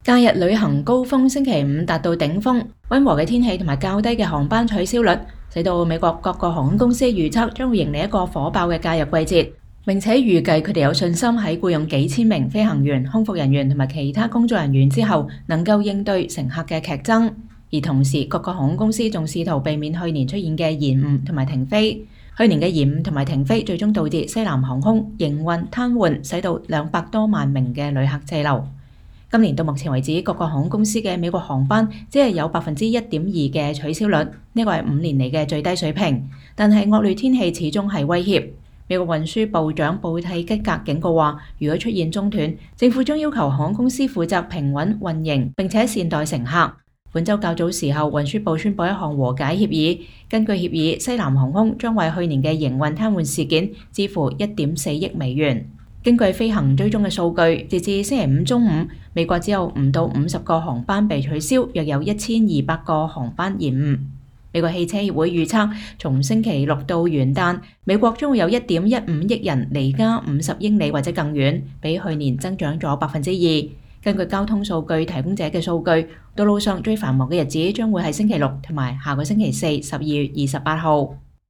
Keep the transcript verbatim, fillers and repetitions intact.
假日旅行高峰星期五達到頂峰，溫和嘅天氣同埋較低嘅航班取消率，使到美國各個航空公司預測將會迎嚟一個火爆嘅假日季節，並且預計佢哋有信心喺僱用幾千名飛行員、空服人員同埋其他工作人員之後，能夠應對乘客嘅劇增。而同時，各個航空公司仲試圖避免去年出現嘅延誤同埋停飛。去年嘅延誤同埋停飛，最終導致西南航空營運癱瘓，使到兩百多萬名嘅旅客滯留。今年到目前為止，各個航空公司嘅美國航班只係有百分之一點二嘅取消率，呢個係五年嚟嘅最低水平。但係惡劣天氣始終係威脅。美國運輸部長布蒂吉格警告話，如果出現中斷，政府將要求航空公司負責平穩運營，並且善待乘客。本週較早時候，運輸部宣布一項和解協議。根據協議，西南航空將為去年嘅營運癱瘓事件支付一點四億美元。根據飛行追蹤嘅數據，截至星期五中午，美國只有唔到五十個航班被取消，約有一千二百個航班延誤。美國汽車協會預測，從星期六到元旦，美國將會有一點一五億人離家五十英里或者更遠，比去年增長咗百分之二。根據交通數據提供者嘅數據，道路上最繁忙嘅日子將會係星期六同埋下個星期四，十二月二十八號。